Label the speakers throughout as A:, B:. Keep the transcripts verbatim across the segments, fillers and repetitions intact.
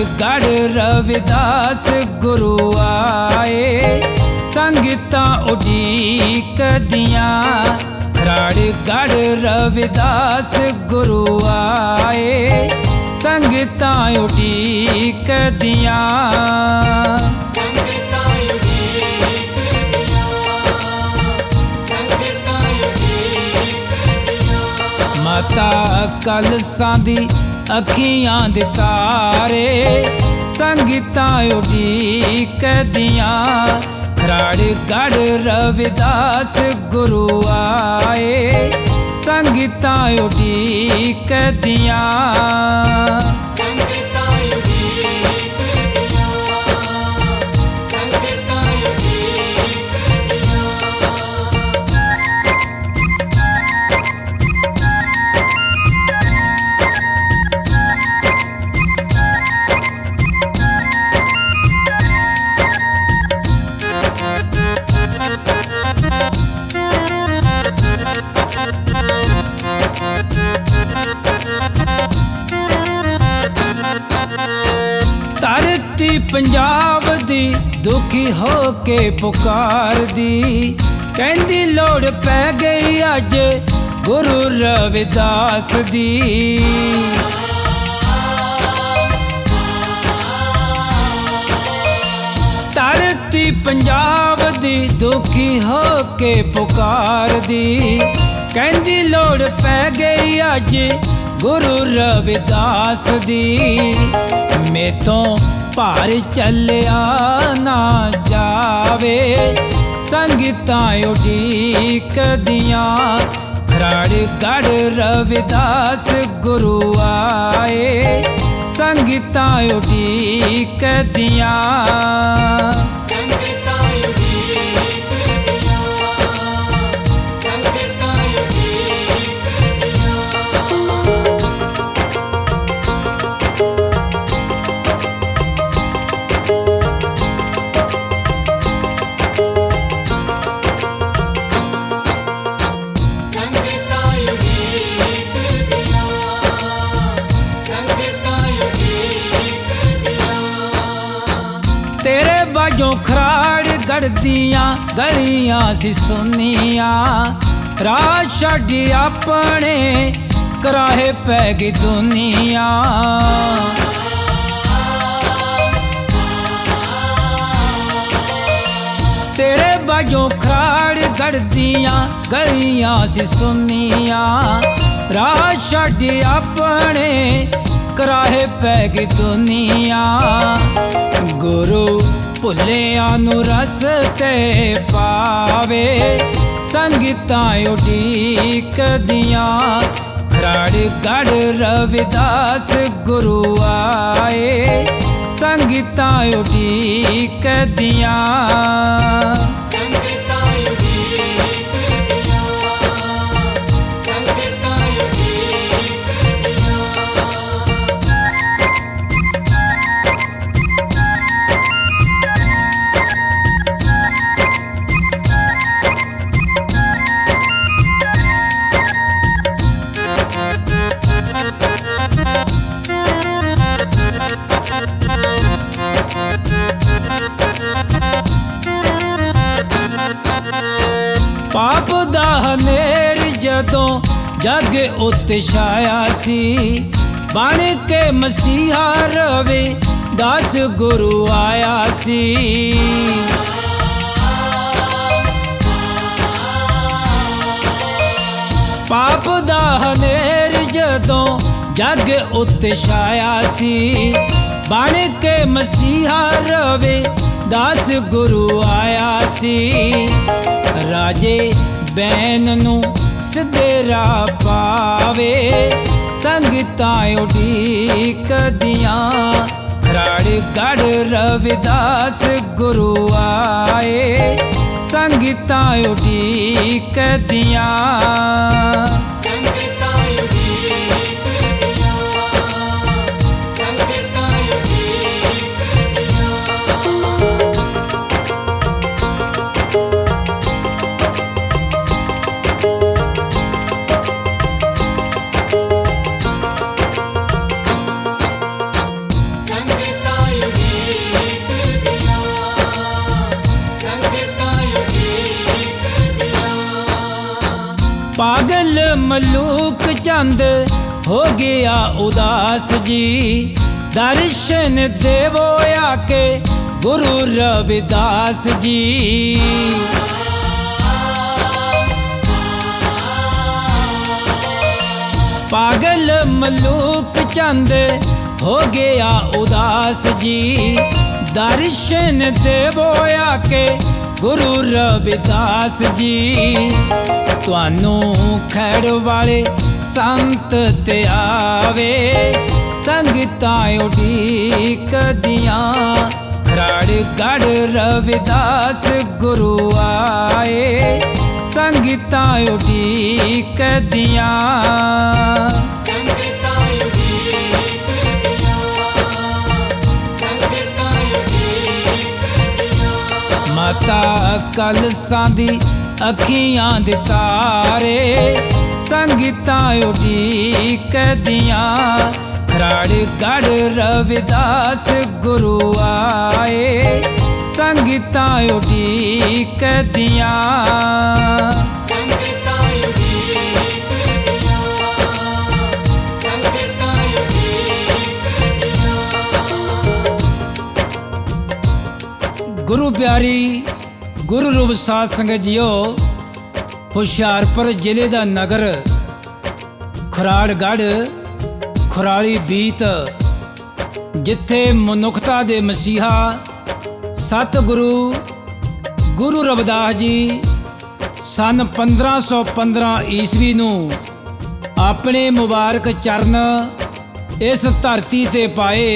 A: गढ़ रविदास गुरु आए, संगतां उडीक दियां। खराड़गढ़ रविदास गुरु आए, संगतां उडीक दियां। माता कलसां दी अखियां दे तारे, संगतां उडीक दियां। खराड़गढ़ रविदास गुरु आए, संगतां उडीक दियां। धरती पंजाब दी दुखी हो के पुकार दी, कहंदी लोड़ पै गई अज गुरु रविदास दी। धरती पंजाब दी दुखी हो के पुकार दी, कहंदी लोड़ पै गई अज गुरु रविदास दी। मेथों भार चलिया ना जावे, संगतां उडीक दियां। खराड़गढ़ रविदास गुरु आए, संगतां उडीक दियां। तेरे बाजों खराड़गढ़ दियां गलियां सी सुनिया, राह छड्डी अपने कराहे पै गई दुनिया। तेरे बाजों खराड़गढ़ दियां गलियां सी सुनिया, राह छड्डी अपने कराहे पै गई दुनिया। गुरु भुल्लियां नूं रस्ते पावे, संगतां उडीक दियां। खराड़गढ़ रविदास गुरु आए, संगतां उडीक दियां। पाप दा हनेर जदों जग उत्ते छाया सी, बन के मसीहा रविदास गुरु आया सी। पाप दा हनेर जदों जग उत्ते छाया सी, बन के मसीहा रविदास गुरु आया सी। राजे बैन नूं सिद्धे राह पावे, संगतां उडीक दियां। खराड़गढ़ रविदास गुरु आए, संगतां उडीक दियां।
B: संगतां
A: मलूक चंद हो गया उदास जी, दर्शन देवो आके गुरु रविदास जी। पागल मलूक चंद हो गया उदास जी, दर्शन देवो आके गुरु रविदास जी। तुहानू खैड़ वाले संत ते आवे, संगतां उड़ीक दियां, खराड़ गढ़ रविदास गुरु आए, संगतां उड़ीक दियां। माता कलसां दी अखियां दे तारे, संगतां उड़ीक दियां, खराड़ गढ़ रविदास गुरु आए, संगतां उड़ीक दियां। गुरु प्यारी गुरु रूप साध संगत जियो, हुशियारपुर जिले का नगर खराड़गढ़ खुराली बीत, जिथे मनुखता दे मसीहा सतगुरु गुरु रविदास जी सन पंद्रह सौ पंद्रह ईस्वी नू अपने मुबारक चरण इस धरती ते पाए।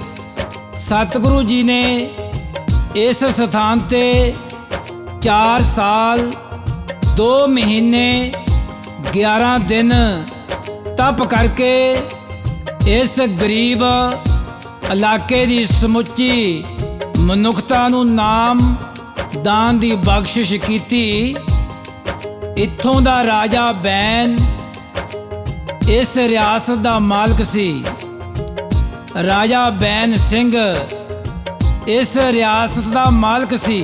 A: सतगुरु जी ने इस स्थान ते चार साल दो महीने ग्यारह दिन तप करके इस गरीब इलाके दी समुची मनुखता नू नाम दान दी बख्शिश कीती। इत्थों दा राजा बैन इस रियासत दा मालक सी। राजा बैन सिंह इस रियासत का मालक सी।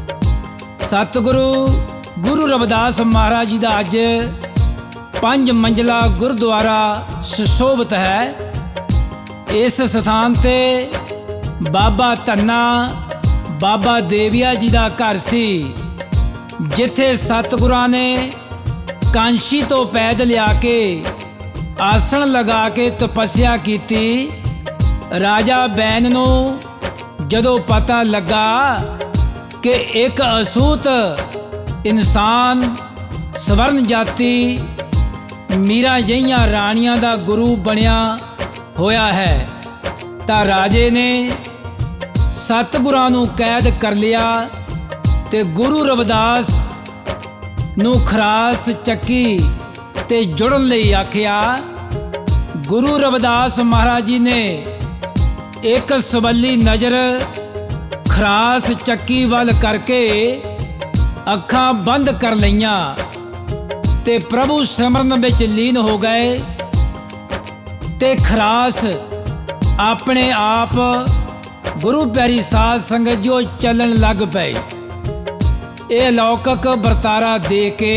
A: सतगुरु गुरु रविदास महाराज जी का अज पंज मंजिला गुरुद्वारा सुशोभित है। इस स्थान ते बाबा धन्ना बाबा देविया जी का घर सी, जिथे सतगुरां ने कांशी तो पैदल आके आसन लगा के तपस्या की। राजा बैन नू जदों पता लगा कि एक असूत इंसान स्वर्ण जाति मीरा जहियां राणियां दा गुरु बनया होया है, तां राजे ने सतगुरां नू कैद कर लिया ते गुरु रविदास नू खरास चक्की ते जुड़न लई आखिया। गुरु रविदास महाराज जी ने एक सवली नज़र खरास चक्की वाल करके अखां बंद कर लईयां ते प्रभु सिमरन विच लीन हो गए ते खरास अपने आप गुरु प्यारी साध संगत जो चलन लग पे। यह अलौकिक बरतारा दे के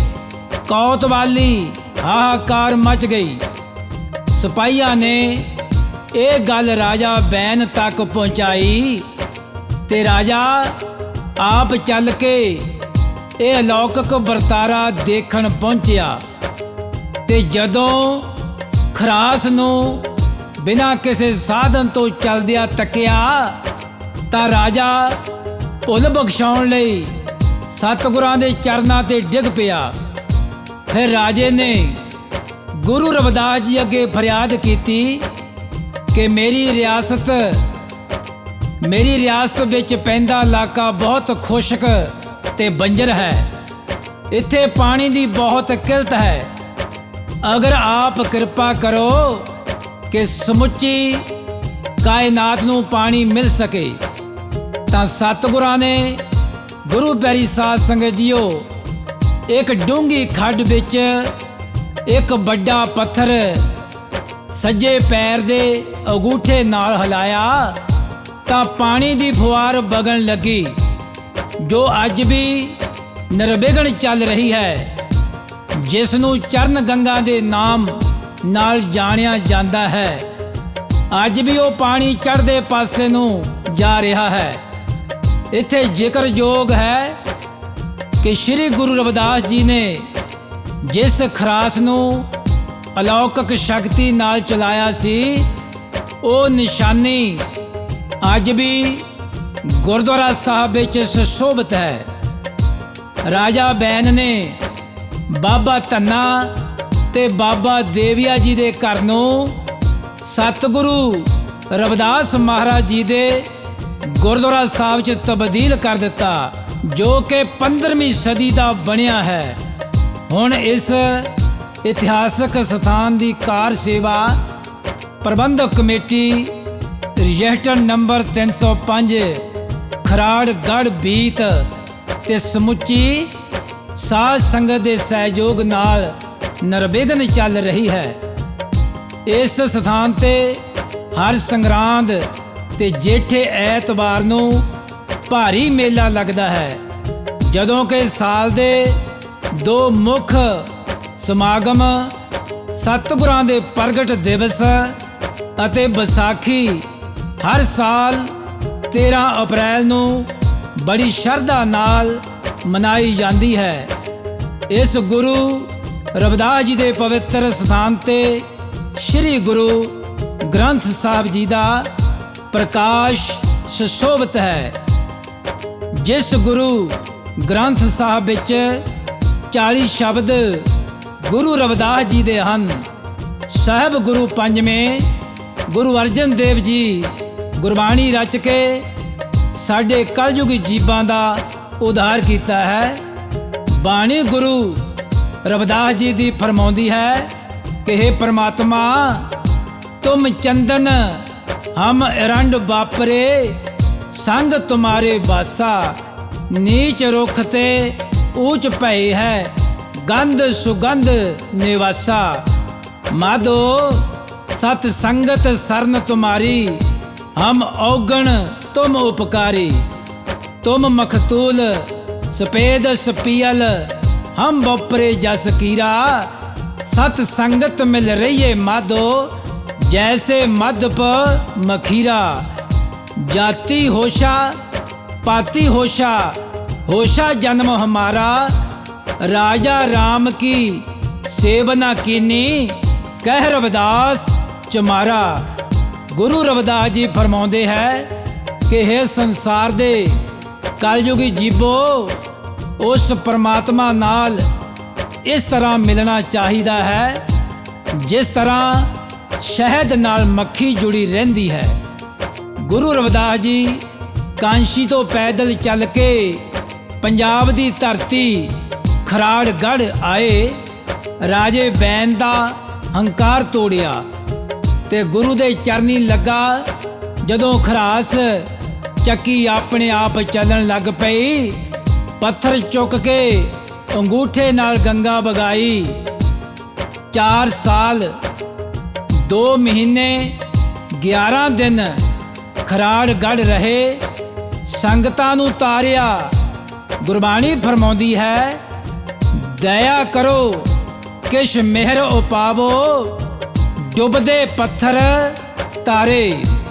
A: कौतवाली हाहाकार मच गई। सिपाहियां ने ये गल राजा बैन तक पहुँचाई ते राजा आप चल के ये अलौकिक बरतारा देखण पहुँचया ते जदों खरास नू बिना किसी साधन तो चलदिया तकिया तां राजा भुल बख्शाउण लई सतगुरां दे चरनां ते डिग पिया। फिर राजे ने गुरु रविदास जी अगे फरियाद की कि मेरी रियासत मेरी रियासत विच पैंदा इलाका बहुत खुशक ते बंजर है। इत्थे पानी की बहुत किल्लत है। अगर आप कृपा करो कि समुची कायनात नू पानी मिल सके तां सतगुरां ने गुरु प्यारी साध संगत जीओ एक डूंगी खड्ड विच एक बड़ा पत्थर सज्जे पैर दे अंगूठे नाल हिलाया तां पानी दी फुहार बगन लगी, जो अज भी निर्विघन चल रही है। ਜਿਸ ਨੂੰ ਚਰਨ ਗੰਗਾ ਦੇ ਨਾਮ ਨਾਲ ਜਾਣਿਆ ਜਾਂਦਾ ਹੈ। ਅੱਜ ਵੀ ਉਹ ਪਾਣੀ ਚੜ੍ਹਦੇ ਪਾਸੇ ਨੂੰ ਜਾ ਰਿਹਾ ਹੈ। ਇੱਥੇ ਜ਼ਿਕਰਯੋਗ ਹੈ ਕਿ ਸ੍ਰੀ ਗੁਰੂ ਰਵਿਦਾਸ ਜੀ ਨੇ ਜਿਸ ਖਰਾਸ ਨੂੰ ਅਲੌਕਿਕ ਸ਼ਕਤੀ ਨਾਲ ਚਲਾਇਆ ਸੀ, ਉਹ ਨਿਸ਼ਾਨੀ ਅੱਜ ਵੀ ਗੁਰਦੁਆਰਾ ਸਾਹਿਬ ਵਿੱਚ ਸੁਸ਼ੋਭਿਤ ਹੈ। ਰਾਜਾ ਬੈਨ ਨੇ ਬਾਬਾ ਧੰਨਾ ਤੇ ਬਾਬਾ ਦੇਵੀਆ ਜੀ ਦੇ ਘਰ ਨੂੰ ਸਤਿਗੁਰੂ ਰਵਿਦਾਸ ਮਹਾਰਾਜ ਜੀ ਦੇ ਗੁਰਦੁਆਰਾ ਸਾਹਿਬ 'ਚ ਤਬਦੀਲ ਕਰ ਦਿੱਤਾ, ਜੋ ਕਿ ਪੰਦਰਵੀਂ ਸਦੀ ਦਾ ਬਣਿਆ ਹੈ। ਹੁਣ ਇਸ ਇਤਿਹਾਸਕ ਸਥਾਨ ਦੀ ਕਾਰ ਸੇਵਾ ਪ੍ਰਬੰਧਕ ਕਮੇਟੀ ਰਜਿਸਟਰ ਨੰਬਰ ਤਿੰਨ ਸੌ ਪੰਜ ਖਰਾੜਗੜ੍ਹ ਬੀਤ ਤੇ ਸਮੁੱਚੀ ਸਾਧ ਸੰਗਤ ਦੇ ਸਹਿਯੋਗ ਨਾਲ ਨਿਰਵਿਘਨ ਚੱਲ ਰਹੀ ਹੈ। ਇਸ ਸਥਾਨ ਤੇ ਹਰ ਸੰਗਰਾਂਦ ਤੇ ਜੇਠੇ ਐਤਵਾਰ ਨੂੰ ਭਾਰੀ ਮੇਲਾ ਲੱਗਦਾ ਹੈ, ਜਦੋਂ ਕਿ ਸਾਲ ਦੇ ਦੋ ਮੁੱਖ ਸਮਾਗਮ ਸਤਿਗੁਰਾਂ ਦੇ ਪ੍ਰਗਟ ਦਿਵਸ ਅਤੇ ਵਿਸਾਖੀ ਹਰ ਸਾਲ ਤੇਰ੍ਹਾਂ ਅਪ੍ਰੈਲ ਨੂੰ ਬੜੀ ਸ਼ਰਧਾ ਨਾਲ ਮਨਾਈ ਜਾਂਦੀ ਹੈ। ਇਸ ਗੁਰੂ ਰਵਿਦਾਸ ਜੀ ਦੇ ਪਵਿੱਤਰ ਸਥਾਨ ਤੇ ਸ੍ਰੀ ਗੁਰੂ ਗ੍ਰੰਥ ਸਾਹਿਬ ਜੀ ਦਾ ਪ੍ਰਕਾਸ਼ ਸੁਸ਼ੋਭਿਤ ਹੈ। ਜਿਸ ਗੁਰੂ ਗ੍ਰੰਥ ਸਾਹਿਬ ਵਿੱਚ ਚਾਲੀ ਸ਼ਬਦ ਗੁਰੂ ਰਵਿਦਾਸ ਜੀ ਦੇ ਹਨ। ਸਾਹਿਬ ਗੁਰੂ ਪੰਜਵੇਂ ਗੁਰੂ ਅਰਜਨ ਦੇਵ ਜੀ ਗੁਰਬਾਣੀ ਰਚ ਕੇ ਸਾਡੇ ਕਲਯੁਗੀ ਜੀਵਾਂ ਦਾ ਉਧਾਰ ਕੀਤਾ ਹੈ। ਬਾਣੀ ਗੁਰੂ ਰਵਿਦਾਸ ਜੀ ਦੀ ਫਰਮਾਉਂਦੀ ਹੈ ਕਿ हे परमात्मा, तुम चंदन हम एरंड बापरे, संग तुम्हारे बासा, नीच रुख ते ऊंच भई है, गंध सुगंध निवासा। माधो सत संगत सरन तुम्हारी, हम औगण तुम उपकारी, तुम मखतूल सपेद सपियल, हम बपरे जस कीरा। सत संगत मिल रही है माधो, जैसे मधप मखीरा। जाति होशा पाति होशा, होशा जन्म हमारा, राजा राम की सेवना कीनी, कह रविदास चमारा। गुरु रविदास जी फरमाउंदे है कि हे संसार दे कलयुगी जीवो, उस परमात्मा नाल इस तरह मिलना चाहिदा है जिस तरह शहद नाल मक्खी जुड़ी रहंदी है। गुरु रविदास जी कांशी तो पैदल चल के पंजाब दी धरती खराड़गढ़ आए। राजे बैन दा हंकार तोड़िया ते गुरु दे चरनी लगा। जदों खरास ਚੱਕੀ ਆਪਣੇ ਆਪ ਚੱਲਣ ਲੱਗ ਪਈ, ਪੱਥਰ ਚੁੱਕ ਕੇ ਅੰਗੂਠੇ ਨਾਲ ਗੰਗਾ ਵਗਾਈ। ਚਾਰ ਸਾਲ ਦੋ ਮਹੀਨੇ ਗਿਆਰਾਂ ਦਿਨ ਖਰਾੜਗੜ੍ਹ ਰਹੇ, ਸੰਗਤਾਂ ਨੂੰ ਤਾਰਿਆ। ਗੁਰਬਾਣੀ ਫਰਮਾਉਂਦੀ ਹੈ, ਦਇਆ ਕਰੋ ਕਿਛ ਮਿਹਰ ਉਪਾਵੋ, ਡੁੱਬਦੇ ਪੱਥਰ ਤਾਰੇ।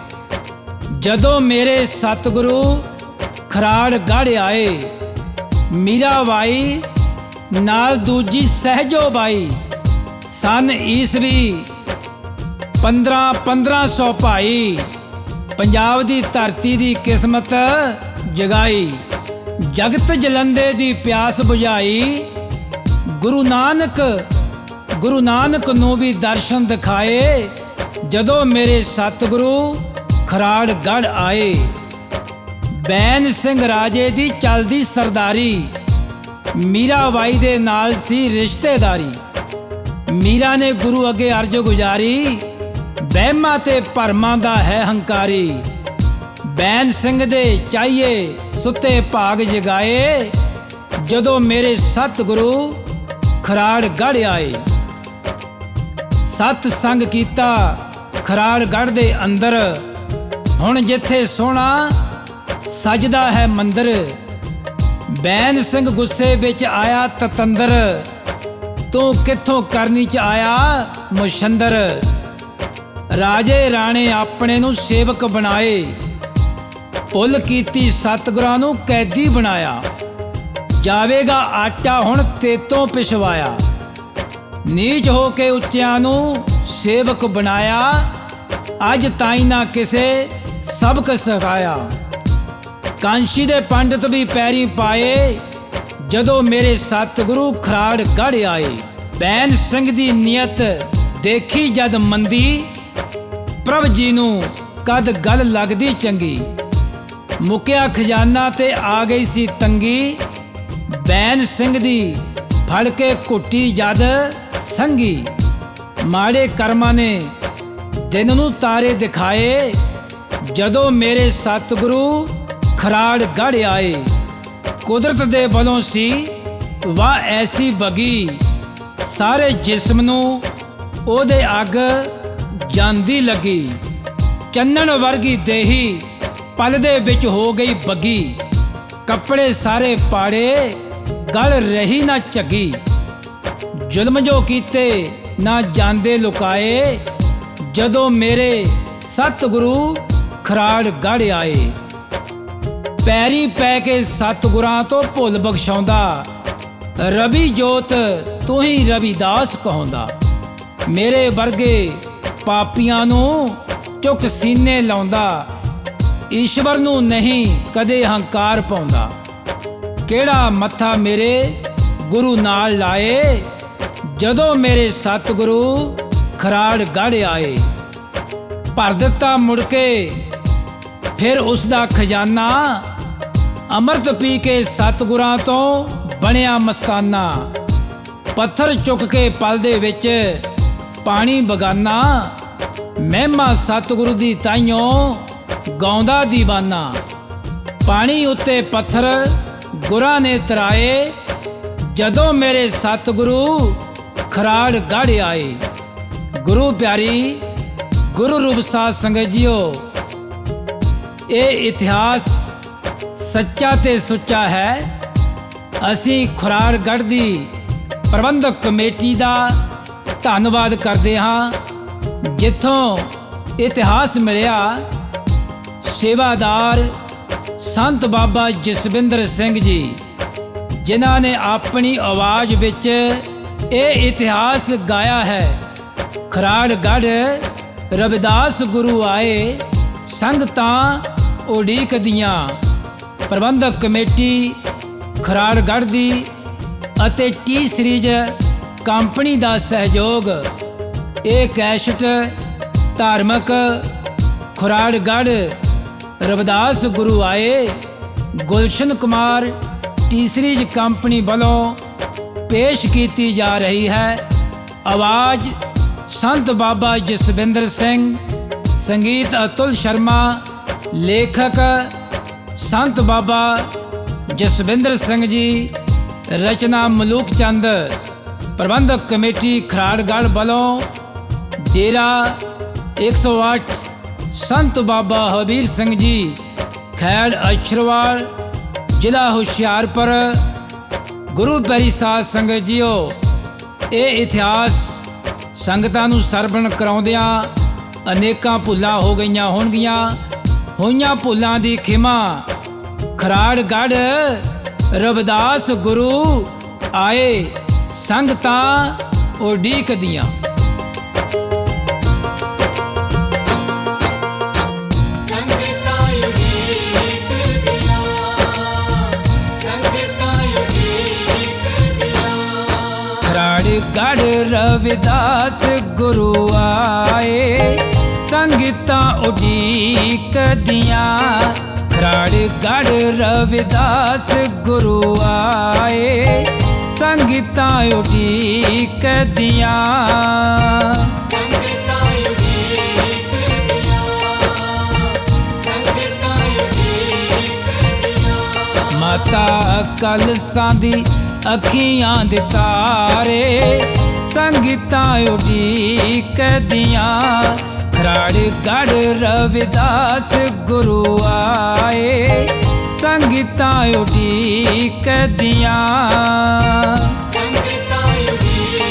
A: ਜਦੋਂ ਮੇਰੇ ਸਤਿਗੁਰੂ ਖਰਾੜਗੜ੍ਹ ਆਏ, ਮੀਰਾਬਾਈ ਨਾਲ ਦੂਜੀ ਸਹਿਜੋ ਬਾਈ, ਸਨ ਈਸਵੀ ਪੰਦਰਾਂ ਪੰਦਰਾਂ ਸੌ ਭਾਈ, ਪੰਜਾਬ ਦੀ ਧਰਤੀ ਦੀ ਕਿਸਮਤ ਜਗਾਈ। ਜਗਤ ਜਲੰਦੇ ਦੀ ਪਿਆਸ ਬੁਝਾਈ। ਗੁਰੂ ਨਾਨਕ ਗੁਰੂ ਨਾਨਕ ਨੂੰ ਵੀ ਦਰਸ਼ਨ ਦਿਖਾਏ, ਜਦੋਂ ਮੇਰੇ ਸਤਿਗੁਰੂ ਖਰਾੜਗੜ੍ਹ ਆਏ। ਬੈਨ ਸਿੰਘ ਰਾਜੇ ਦੀ ਚੱਲਦੀ ਸਰਦਾਰੀ, ਮੀਰਾਬਾਈ ਦੇ ਨਾਲ ਸੀ ਰਿਸ਼ਤੇਦਾਰੀ। ਮੀਰਾ ਨੇ ਗੁਰੂ ਅੱਗੇ ਅਰਜ਼ ਗੁਜ਼ਾਰੀ, ਵਹਿਮਾਂ ਤੇ ਭਰਮਾਂ ਦਾ ਹੈ ਹੰਕਾਰੀ। ਬੈਨ ਸਿੰਘ ਦੇ ਚਾਹੀਏ ਸੁੱਤੇ ਭਾਗ ਜਗਾਏ, ਜਦੋਂ ਮੇਰੇ ਸਤਿਗੁਰੂ ਖਰਾੜਗੜ੍ਹ ਆਏ। ਸਤ ਸੰਗ ਕੀਤਾ ਖਰਾੜਗੜ੍ਹ ਦੇ ਅੰਦਰ, ਹੁਣ ਜਿੱਥੇ ਸੋਹਣਾ ਸਜਦਾ ਹੈ ਮੰਦਰ। ਬੈਨ ਸਿੰਘ ਗੁੱਸੇ ਵਿੱਚ ਆਇਆ ਤਤੰਦਰ, ਤੂੰ ਕਿੱਥੋਂ ਕਰਨੀ ਚ ਆਇਆ ਮੁਸ਼ੰਦਰ। ਰਾਜੇ ਰਾਣੇ ਆਪਣੇ ਨੂੰ ਸੇਵਕ ਬਣਾਏ, ਭੁੱਲ ਕੀਤੀ ਸਤਿਗੁਰਾਂ ਨੂੰ ਕੈਦੀ ਬਣਾਇਆ। ਜਾਵੇਗਾ ਆਟਾ ਹੁਣ ਤੇਤੋਂ ਪਿਛਵਾਇਆ, ਨੀਚ ਹੋ ਕੇ ਉੱਚਿਆਂ ਨੂੰ ਸੇਵਕ ਬਣਾਇਆ। ਅੱਜ ਤਾਈਂ ਨਾ ਕਿਸੇ ਸਬਕ ਸਿਖਾਇਆ। ਕਾਂਸ਼ੀ ਦੇ ਪੰਡਤ ਵੀ ਪੈਰੀ ਪਾਏ, ਜਦੋਂ ਮੇਰੇ ਸਤਿਗੁਰੂ ਖਰਾੜ ਗੜ੍ਹ ਆਏ। ਬੈਨ ਸਿੰਘ ਦੀ ਨੀਅਤ ਦੇਖੀ ਜਦ ਮੰਦੀ, ਪ੍ਰਭ ਜੀ ਨੂੰ ਕਦ ਗੱਲ ਲੱਗਦੀ ਚੰਗੀ। ਮੁੱਕਿਆ ਖਜ਼ਾਨਾ ਤੇ ਆ ਗਈ ਸੀ ਤੰਗੀ, ਬੈਨ ਸਿੰਘ ਦੀ ਫੜ ਕੇ ਘੁੱਟੀ ਜਦ ਸੰਗੀ। ਮਾੜੇ ਕਰਮਾਂ ਨੇ ਦਿਨ ਨੂੰ ਤਾਰੇ ਦਿਖਾਏ, ਜਦੋਂ ਮੇਰੇ ਸਤਿਗੁਰੂ ਖਰਾੜ ਗੜ੍ਹ ਆਏ। ਕੁਦਰਤ ਦੇ ਵੱਲੋਂ ਸੀ ਵਾਹ ਐਸੀ ਬਗੀ, ਸਾਰੇ ਜਿਸਮ ਨੂੰ ਉਹਦੇ ਅੱਗ ਜਾਂਦੀ ਲੱਗੀ। ਚੰਨਣ ਵਰਗੀ ਦੇਹੀ ਪਲ ਦੇ ਵਿੱਚ ਹੋ ਗਈ ਬੱਗੀ, ਕੱਪੜੇ ਸਾਰੇ ਪਾੜੇ ਗਲ ਰਹੀ ਨਾ ਝੱਗੀ। ਜ਼ੁਲਮ ਜੋ ਕੀਤੇ ਨਾ ਜਾਂਦੇ ਲੁਕਾਏ, ਜਦੋਂ ਮੇਰੇ ਸਤਿਗੁਰੂ ਖਰਾੜ ਗੜ੍ਹ ਆਏ। ਪੈਰੀ ਪੈ ਕੇ ਸਤਿਗੁਰਾਂ ਤੋਂ ਭੁੱਲ ਬਖਸ਼ਾਉਂਦਾ, ਰਵੀ ਜੋਤ ਤੂੰ ਹੀ ਰਵਿਦਾਸ ਕਹਾਉਂਦਾ। ਮੇਰੇ ਵਰਗੇ ਪਾਪੀਆਂ ਨੂੰ ਚੁੱਕ ਸੀਨੇ ਲਾਉਂਦਾ, ਈਸ਼ਵਰ ਨੂੰ ਨਹੀਂ ਕਦੇ ਹੰਕਾਰ ਪਾਉਂਦਾ। ਕਿਹੜਾ ਮੱਥਾ ਮੇਰੇ ਗੁਰੂ ਨਾਲ ਲਾਏ, ਜਦੋਂ ਮੇਰੇ ਸਤਿਗੁਰੂ ਖਰਾੜ ਗੜ੍ਹ ਆਏ। ਭਰ ਦਿੱਤਾ ਮੁੜ ਕੇ ਫਿਰ ਉਸ ਦਾ ਖਜ਼ਾਨਾ, ਅੰਮ੍ਰਿਤ ਪੀ ਕੇ ਸਤਿਗੁਰਾਂ ਤੋਂ ਬਣਿਆ ਮਸਤਾਨਾ। ਪੱਥਰ ਚੁੱਕ ਕੇ ਪਲ ਦੇ ਵਿੱਚ ਪਾਣੀ ਬਗਾਨਾ, ਮਹਿਮਾ ਸਤਿਗੁਰੂ ਦੀ ਤਾਈਓਂ ਗਾਉਂਦਾ ਦੀਵਾਨਾ। ਪਾਣੀ ਉੱਤੇ ਪੱਥਰ ਗੁਰਾਂ ਨੇ ਤਰਾਏ, ਜਦੋਂ ਮੇਰੇ ਸਤਿਗੁਰੂ ਖਰਾੜ ਗੜ੍ਹ ਆਏ। ਗੁਰੂ ਪਿਆਰੀ ਗੁਰੂ ਰੂਪ ਸਾਧ ਸੰਗਤ ਜੀਓ, ਇਹ ਇਤਿਹਾਸ ਸੱਚਾ ਤੇ ਸੁੱਚਾ ਹੈ। ਅਸੀਂ ਖਰਾੜ ਗੜ੍ਹ ਦੀ ਪ੍ਰਬੰਧਕ ਕਮੇਟੀ ਦਾ ਧੰਨਵਾਦ ਕਰਦੇ ਹਾਂ, ਜਿੱਥੋਂ ਇਤਿਹਾਸ ਮਿਲਿਆ। ਸੇਵਾਦਾਰ ਸੰਤ ਬਾਬਾ ਜਸਵਿੰਦਰ ਸਿੰਘ ਜੀ, ਜਿਨ੍ਹਾਂ ਨੇ ਆਪਣੀ ਆਵਾਜ਼ ਵਿੱਚ ਇਹ ਇਤਿਹਾਸ ਗਾਇਆ ਹੈ। ਖਰਾੜ ਗੜ੍ਹ ਰਵਿਦਾਸ ਗੁਰੂ ਆਏ, ਸੰਗਤਾਂ ਉਡੀਕ ਦੀਆਂ। ਪ੍ਰਬੰਧਕ ਕਮੇਟੀ ਖਰਾੜ ਗੜ੍ਹ ਦੀ ਅਤੇ ਟੀ ਸੀਰੀਜ਼ ਕੰਪਨੀ ਦਾ ਸਹਿਯੋਗ। ਇਹ ਕੈਸਟ ਧਾਰਮਿਕ ਖਰਾੜ ਗੜ੍ਹ ਰਵਿਦਾਸ ਗੁਰੂ ਆਏ Gulshan Kumar T Series company ਵੱਲੋਂ ਪੇਸ਼ ਕੀਤੀ ਜਾ ਰਹੀ ਹੈ। ਆਵਾਜ਼ ਸੰਤ ਬਾਬਾ ਜਸਵਿੰਦਰ ਸਿੰਘ, ਸੰਗੀਤ ਅਤੁਲ ਸ਼ਰਮਾ, ਲੇਖਕ ਸੰਤ ਬਾਬਾ ਜਸਵਿੰਦਰ ਸਿੰਘ ਜੀ, ਰਚਨਾ ਮਲੂਕ ਚੰਦ। ਪ੍ਰਬੰਧਕ ਕਮੇਟੀ ਖਰਾੜ ਗੜ੍ਹ ਵੱਲੋਂ ਡੇਰਾ ਇੱਕ ਸੌ ਅੱਠ ਸੰਤ ਬਾਬਾ ਹਬੀਰ ਸਿੰਘ ਜੀ, ਖੈੜ ਅਛਰਵਾਲ, ਜ਼ਿਲ੍ਹਾ ਹੁਸ਼ਿਆਰਪੁਰ। ਗੁਰੂ ਪਿਆਰੀ ਸਾਧ ਸੰਗਤ ਜੀਓ, ਇਹ ਇਤਿਹਾਸ ਸੰਗਤਾਂ ਨੂੰ ਸਰਵਣ ਕਰਾਉਂਦਿਆਂ ਅਨੇਕਾਂ ਭੁੱਲਾਂ ਹੋ ਗਈਆਂ ਹੋਣਗੀਆਂ। ਹੋਈਆਂ ਭੁੱਲਾਂ ਦੀ ਖਿਮਾ। ਖਰਾੜ ਗੜ੍ਹ ਰਵਿਦਾਸ ਗੁਰੂ ਆਏ, ਸੰਗਤਾਂ ਉਡੀਕ ਦੀਆਂ। ਖਰਾੜ ਗੜ੍ਹ ਰਵਿਦਾਸ ਗੁਰੂ ਆਏ, ਸੰਗਤਾਂ ਉਡੀਕ ਦੀਆਂ। ਖਰਾੜ ਗੜ੍ਹ ਰਵਿਦਾਸ ਗੁਰੂ ਆਏ, ਸੰਗਤਾਂ ਉਡੀਕ ਦੀਆਂ। ਮਾਤਾ ਕਲਸਾਂ ਦੀ ਅੱਖੀਆਂ ਦੇ ਤਾਰੇ, ਸੰਗਤਾਂ ਉਡੀਕ ਦੀਆਂ। ਖਰਾੜ ਗੜ੍ਹ ਰਵਿਦਾਸ ਗੁਰੂ ਆਏ, ਸੰਗਤਾਂ ਉਡੀਕ ਦੀਆਂ। ਸੰਗਤਾਂ ਉਡੀਕ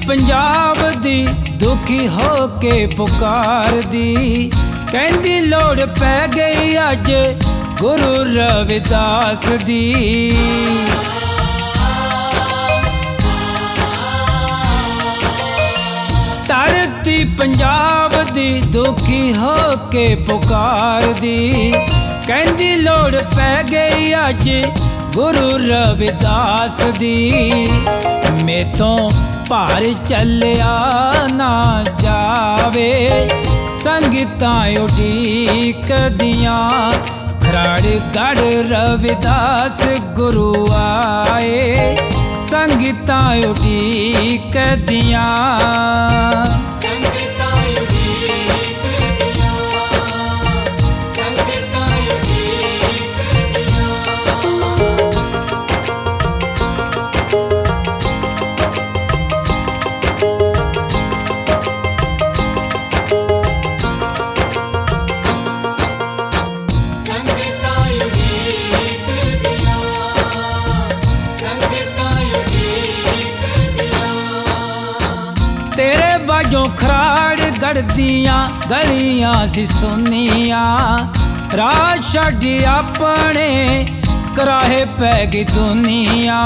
A: पंजाब दी दुखी हो के पुकार दी, कहंदी लोड़ पै गई अज गुरु रविदास दी। धरती पंजाब दी दुखी हो के पुकार दी, कहंदी लोड़ पै गई अज गुरु रविदास दी। मेथों भार चलिया ना जावे, संगतां उडीक दियां खराड़ गढ़ रविदास गुरु आए, संगतां उडीक दियां। तेरे बाजों खराड़ गढ़दियां गलियां सी सुनिया, राह छड्डी अपने कराहे पै गई दुनिया।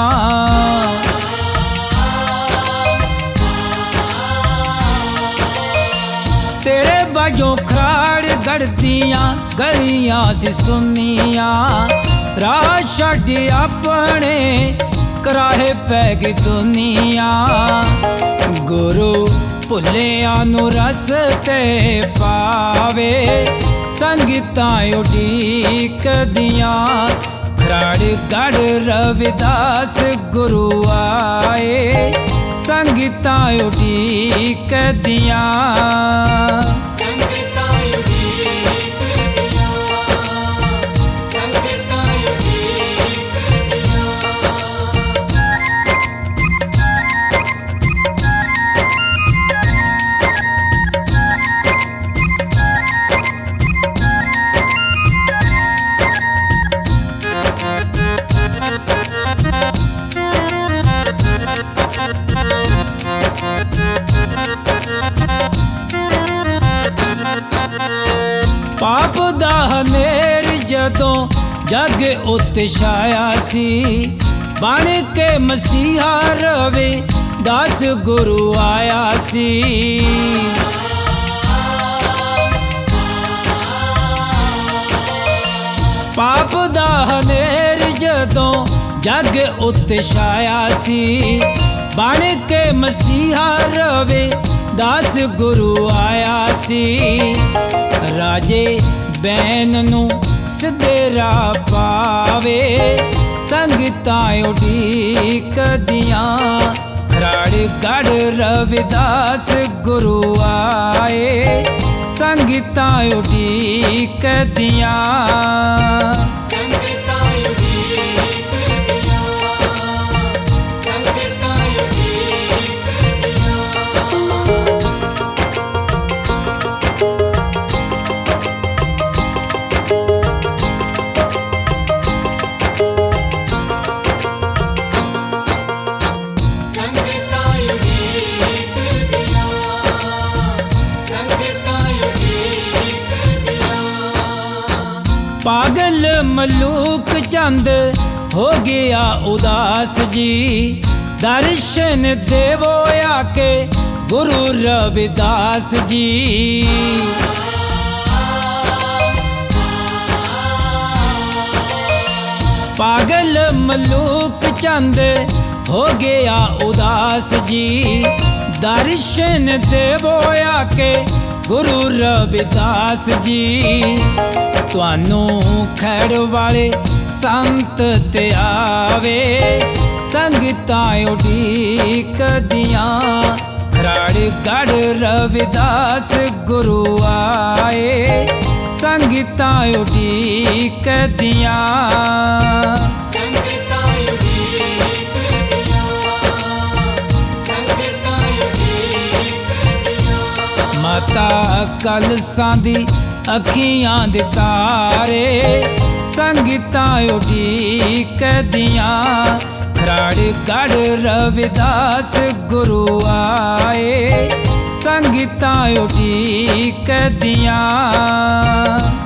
A: तेरे बाजों खराड़ गढ़दियां गलियां सी सुनिया, राह छड्डी अपने कराहे पै गई दुनिया। गुरु भुलिया नू रस्ते पावे, संगतां उडीक दियां खराड़ गढ़ रविदास गुरु आए, संगतां उडीक दियां। पाप दा हनेर जदों जग उत्ते छाया सी, बन के मसीहा रविदास गुरु आया सी। पाप दा हनेर जदों जग उत्ते छाया सी, बन के मसीहा रविदास गुरु आया सी। राजे बैन नू सिद्धे राह पावे, संगतां उडीक दियां खराड़ गढ़ रविदास गुरु आए, संगतां उडीक दियां। पागल मलूक चंद हो गया उदास जी, दर्शन देवो आके गुरु रविदास जी। पागल मलूक चंद हो गया उदास जी, दर्शन देवो आके गुरु रविदास जी। तुहानू खैड़ वाले संत ते आवे, संगतां उडीक दियां खराड़ गढ़ रविदास गुरु आए, संगतां उडीक दियां। माता कलसां दी अखियां दे तारे, संगतां उडीक दियां खराड़गढ़ रविदास गुरु आए, संगीतां उठी कदियां